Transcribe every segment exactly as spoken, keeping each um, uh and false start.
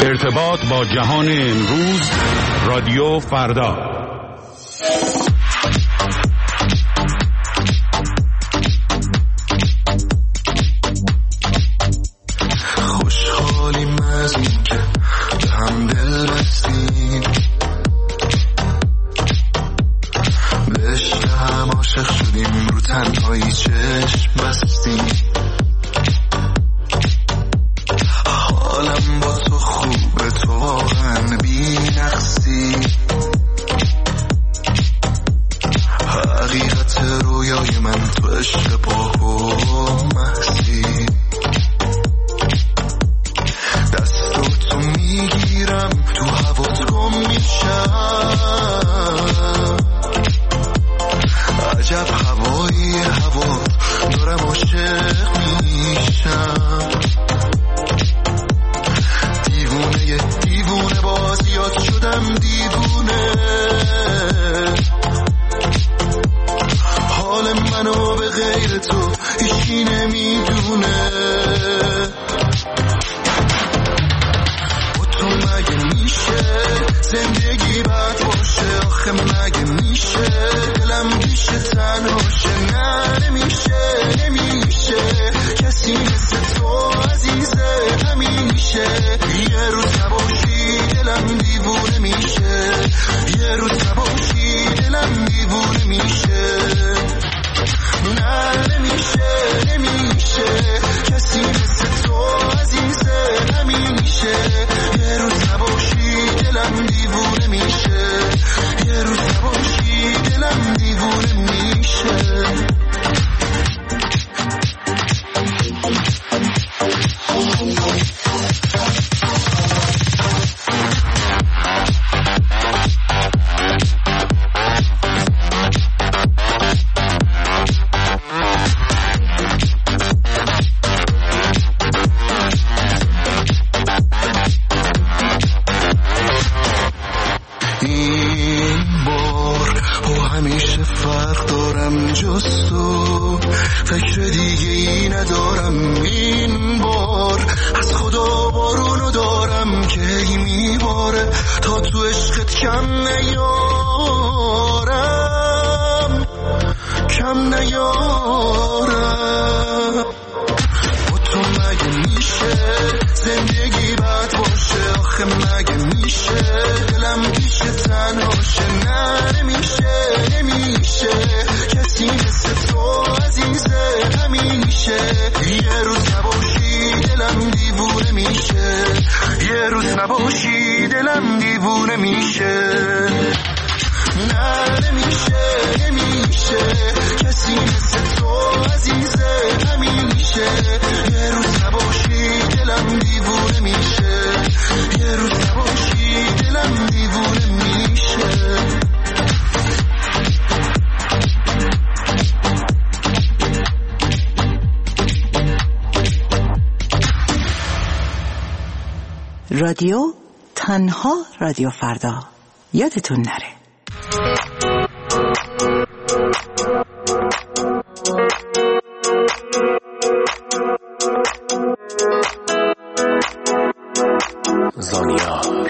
ارتباط با جهان امروز، رادیو فردا. خوشحالیم از این که به هم دل بستیم، به عشق هم عاشق شدیم، رو تنهایی چشم بستیم. حالم با تو خوبه، تو واقعا بی نقصی، حقیقت رویای من تو عشق پاک و محسی. دستاتو میگیرم تو هوات گم میشم، عجب هوایی هوا دارم عاشق میشم. دیوونه دیوونه باز یاد شدم دیوونه، حال منو به غیر تو هیچی نمیدونه. با تو مگه میشه زندگی بد باشه؟ آخه مگه میشه دلم بیشه تنهاشه؟ نه نمیشه نمیشه، کسی مثل تو عزیزه همیشه. یه روز نباشی دلم دیوونه میشه، یه روز نباشی دلم دیوونه میشه. نه نمیشه نمیشه، کسی مثل تو عزیزه همیشه. یه روز نباشی دلم دیوونه میشه، یه روز نباشی دلم دیوونه میشه. فکر دیگه ای ندارم این بار، از خدا بارونو دارم که ای میباره تا تو عشقت کم نیارم، کم نیارم. با تو مگه میشه زندگی بد باشه؟ آخه مگه میشه دلم بیشه تنهاشه؟ نه نمیشه نمیشه، کسی مثل تو عزیزه همیشه. یه روز نباشی دلم دیوونه میشه، یه روز نباشی دلم دیوونه میشه. نه نمیشه نمیشه، کسی مثل تو عزیزه همیشه. یه روز نباشی دلم دیوونه میشه، یه روز نباشی دلم دیوونه میشه. رادیو تنها رادیو فردا، یادتون نره. زانیار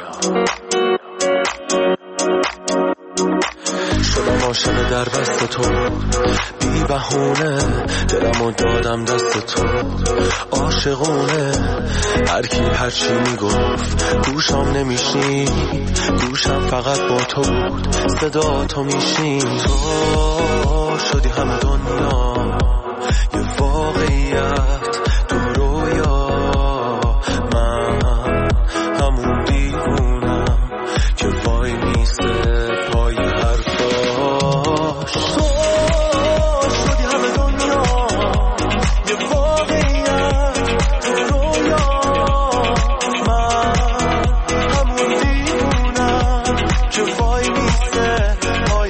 شدم عاشق در بست تو، بی بهونه دلمو دادم دست تو. عاشقونه هر کی هر چی میگفت گوشم نمیشنید، گوشم فقط با تو بود، صدا تو میشین. تو شدی همه دنیا یه واقعیت تو رویا، من همون دیوونم که وای میسته پای حرفاش. تو شدی همه دنیا یه واقعیت تو رویا، من همون دیوونم که وای میسته پای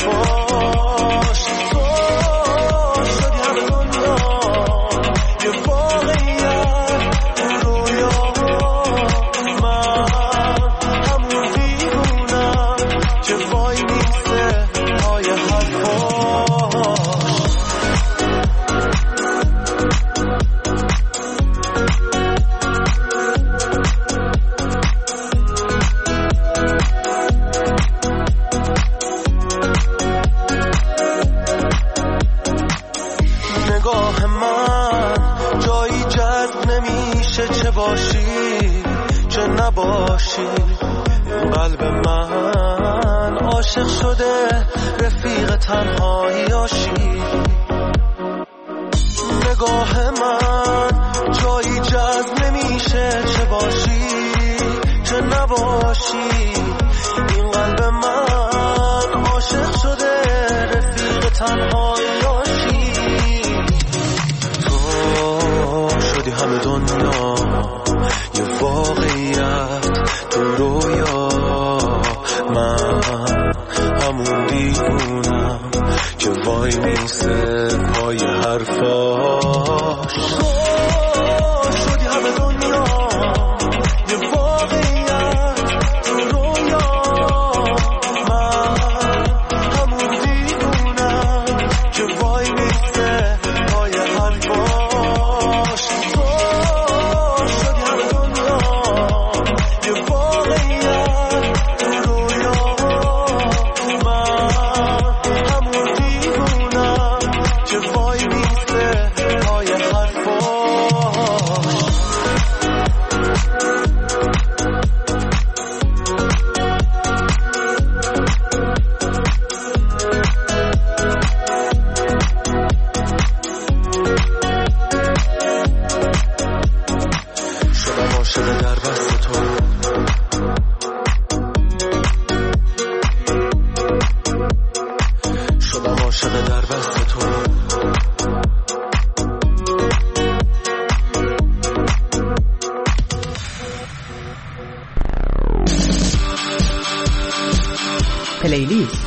حرفاش. تو شدی همه دنیا یه چه باشی چه نباشی، این قلب من عاشق شده رفیق تنهاییاشی. نگاه من جایی جذب نمیشه، چه باشی چه نباشی، این قلب من عاشق شده رفیق تنهاییاشی. تو شدی همه دنیا یه واقعیت تو رویا، من همون دیوونم که وای میسه پای حرفاش. تو شدی همه دنیا یه واقعیت تو رویا، من همون دیوونم که وای میسه پای حرفاش. تو شدی همه دنیا یه واقعیت تو رویا، من همون دیوونم که وای میسه پای حرفاش. شدم عاشق در بست تو، شدم عاشق در بست تو. پلیلیست.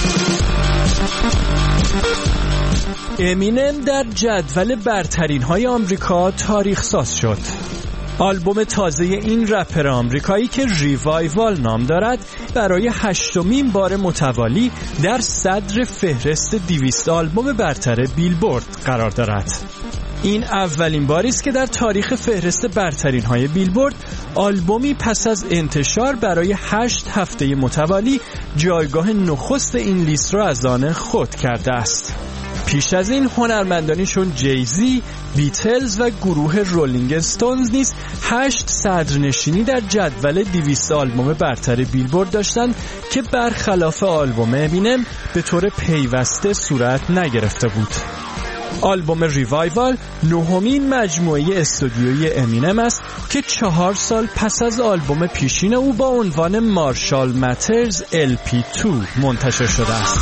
امینم در جدول برترین های آمریکا تاریخ ساز شد. آلبوم تازه این رپر آمریکایی که ریوایوال نام دارد برای هشتمین بار متوالی در صدر فهرست دویست آلبوم برتر بیلبورد قرار دارد. این اولین باری است که در تاریخ فهرست برترین های بیلبورد آلبومی پس از انتشار برای هشت هفته متوالی جایگاه نخست این لیست را از آن خود کرده است. پیش از این هنرمندانیشون جیزی، بیتلز و گروه رولینگ استونز نیز هشت صدرنشینی در جدول دویست آلبوم برتر بیلبورد داشتند که برخلاف آلبوم امینم به طور پیوسته صورت نگرفته بود. آلبوم ریوایوال نهمین مجموعه استودیویی امینم است که چهار سال پس از آلبوم پیشین او با عنوان مارشال ماترز ال پی دو منتشر شده است.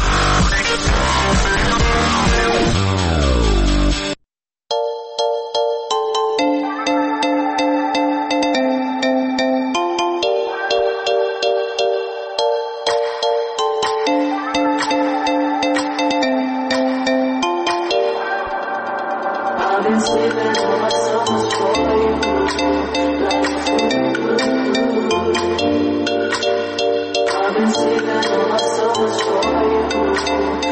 I've been saving all my summers for you.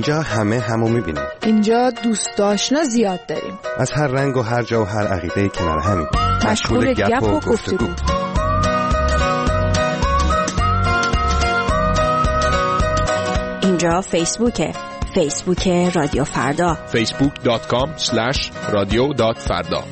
اینجا همه همو میبینیم. اینجا دوست آشنا زیاد داریم. از هر رنگ و هر جا و هر عقیده کنار همین. مشغول گپ و گفتگو. اینجا فیسبوکه. فیسبوک رادیو فردا. فیسبوک دات کام اسلش رادیو دات فردا.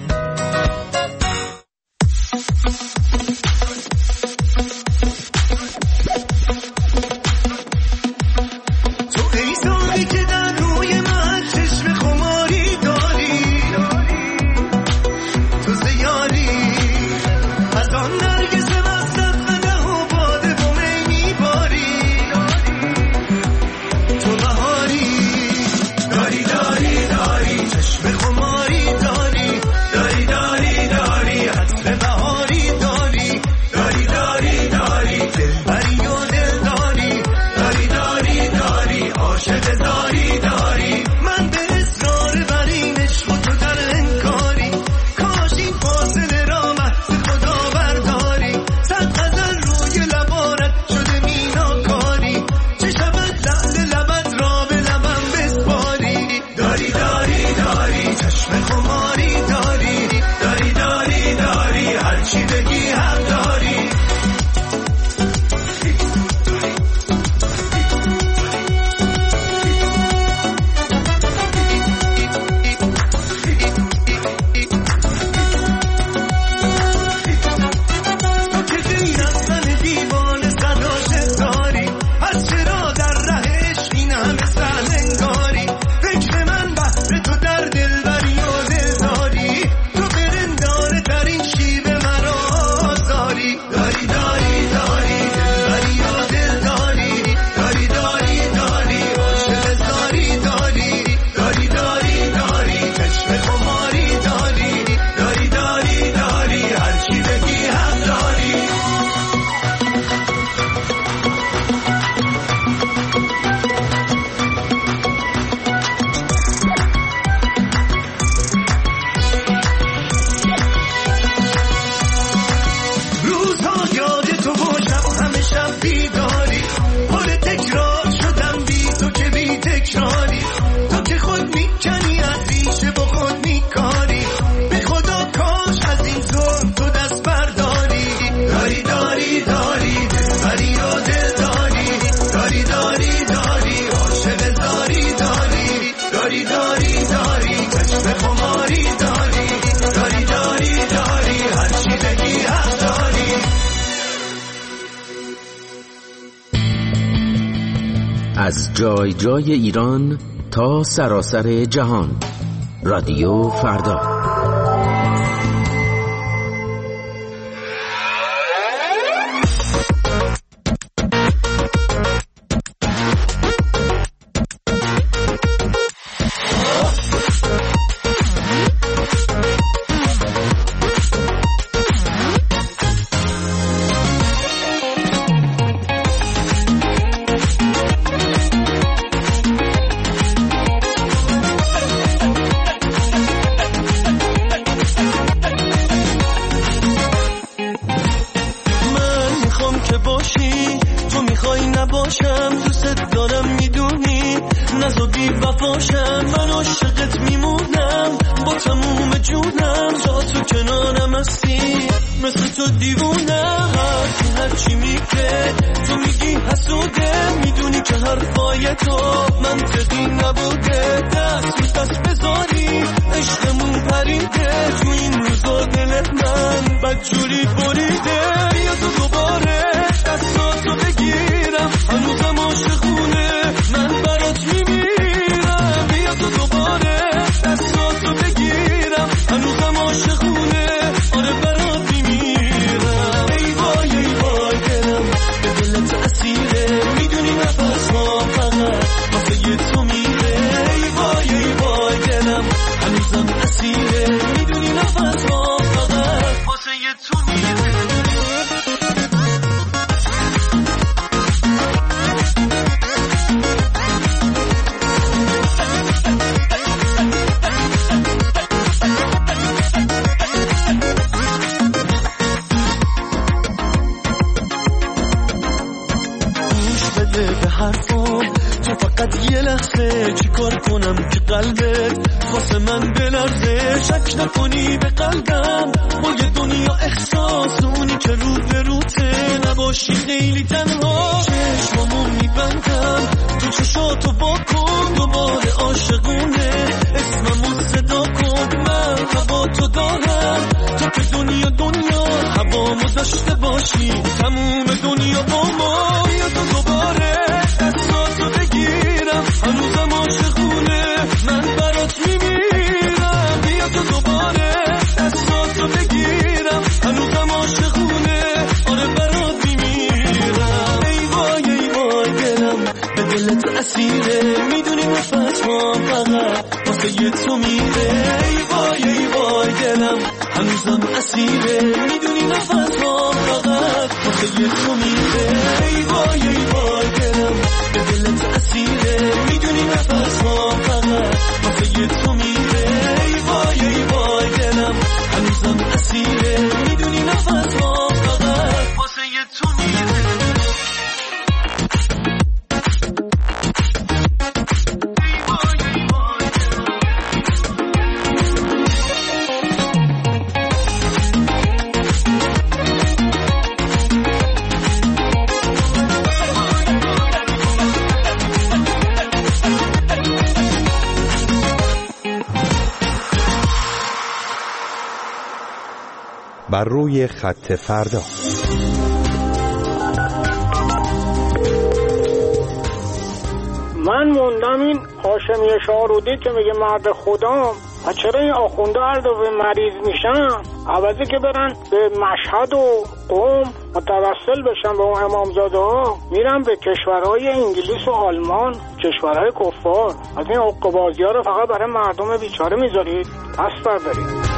از جای جای ایران تا سراسر جهان. رادیو فردا. لحظه چی کار کنم که قلبت واسه من بلرزه؟ شک نکنی به قلبم با یه دنیا احساس، اونی که رو به روته نباشی خیلی تنها. چشمامو میبندم تو چشاتو با کن، دوباره عاشقونه اسممو صدا کن. من هوا تو دارم تو که دنیا دنیا هوامو داشته باشی، تموم دنیا با ما. بیا تو دوباره دستاتو بگیرم، هنوزم عاشقونه من برات میمیرم. بیا تو دوباره دستاتو بگیرم، هنوزم عاشقونه آره برات میمیرم. ای وای ای وای دلم به دلت اسیره، میدونی نفس ما فقط واسه یه تو میره. ای وای ای وای دلم هنوزم اسیره، میدونی نفس ما فقط واسه یه تو میره. ای وای ای وای دلم به دلت اسیره، میدونی نفس ما فقط واسه یه تو میره. ای وای ای وای دلم هنوزم اسیره، میدونی نفس ما فقط واسه یه تو میره. بر روی خط فردا. من موندم این هاشمی شارودی که میگه مرد خدام، و چرا این آخونده هر دفعه مریض میشن عوضی که برن به مشهد و قم متوسل بشن به اون امامزاده ها، میرن به کشورهای انگلیس و آلمان، کشورهای کفار. از این حقوق‌بازی ها رو فقط برای مردم بیچاره میذارید، پس بردارید.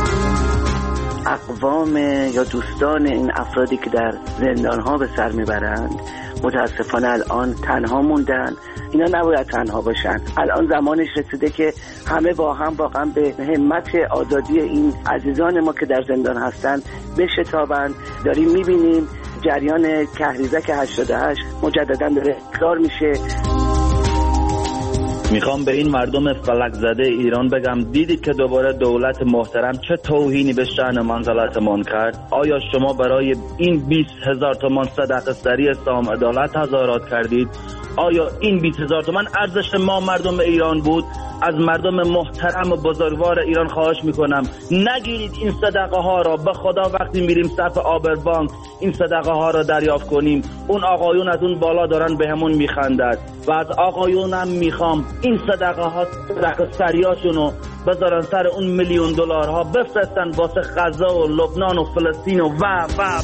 اقوام یا دوستان این افرادی که در زندان ها به سر میبرند متاسفانه الان تنها موندن. اینا نباید تنها باشن. الان زمانش رسیده که همه با هم واقعا به همت آزادی این عزیزان ما که در زندان هستن بشتابند. داریم میبینیم جریان کهریزک هشتاد و هشت مجددا داره تکرار میشه. میخوام به این مردم فلک زده ایران بگم، دیدید که دوباره دولت محترم چه توهینی به شأن منزلتمان کرد؟ آیا شما برای این بیست هزار تومان صدقه سری سام عدالت تظاهرات کردید؟ آیا این بیست هزار تومان ارزش ما مردم ایران بود؟ از مردم محترم و بزرگوار ایران خواهش میکنم نگیرید این صدقه ها را. به خدا وقتی میریم صف آبربانک این صدقه ها را دریافت کنیم، اون آقایون از اون بالا دارن به همون میخندد و از آقایونم میخوام این صدقه ها صدقه سریاشونو بذارن سر اون میلیون دلارها بفرستن واسه غزه و لبنان و فلسطین و و و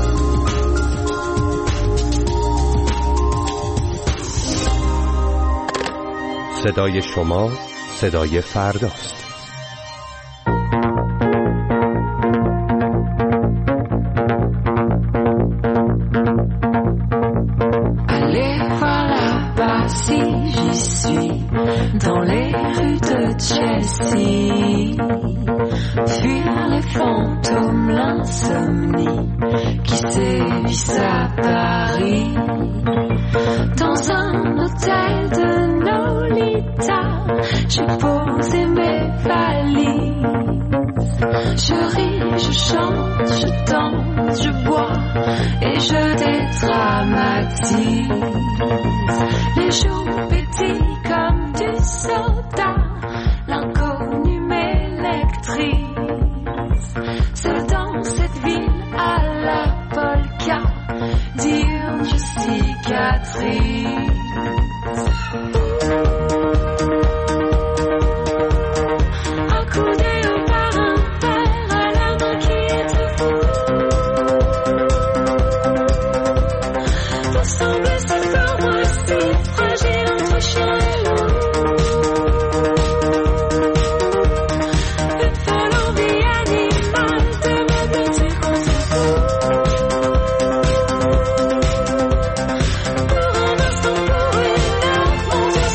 صدای شما صدای فرداست. Dans les rues de Chelsea, fuir les fantômes, l'insomnie qui sévissent à Paris. Dans un hôtel de Nolita, j'ai posé mes valises. Je ris, je chante, je danse, je bois et je dédramatise. Les jours pétillent comme du soda, l'inconnu m'électrise. Seul dans cette ville à la polka, diurne je cicatrise. Accoudé au parrain, père à la main qui est fou. Pour sembler si fort, moi si fragile entre chien et loup. Une folle envie animale de me bâtir contre vous. Pour un instant, pour une heure, mon Dieu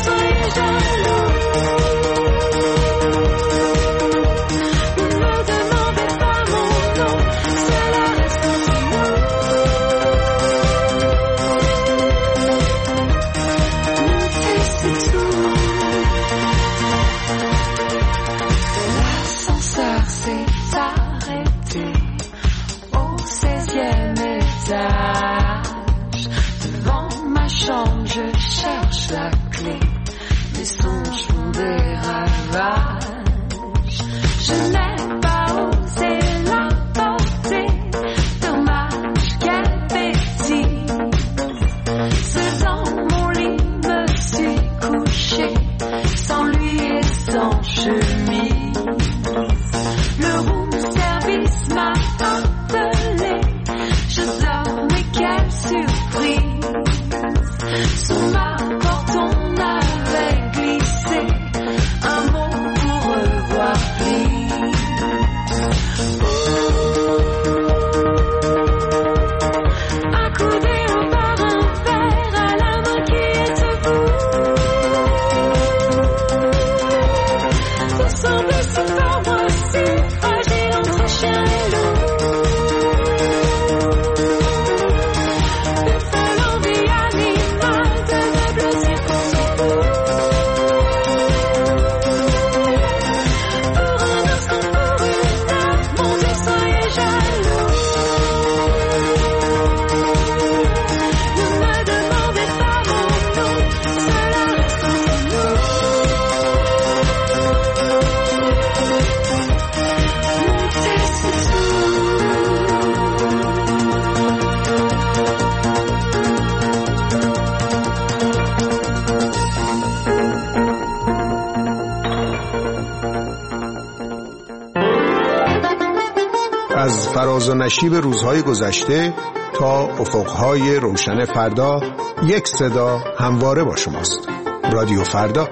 نشیب روزهای گذشته تا افقهای روشن فردا، یک صدا همواره با شماست. رادیو فردا.